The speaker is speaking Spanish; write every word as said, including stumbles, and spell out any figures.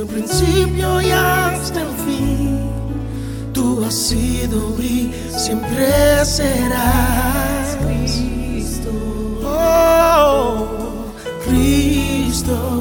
el principio y hasta el fin. Tú has sido y siempre serás Cristo. Oh, Cristo.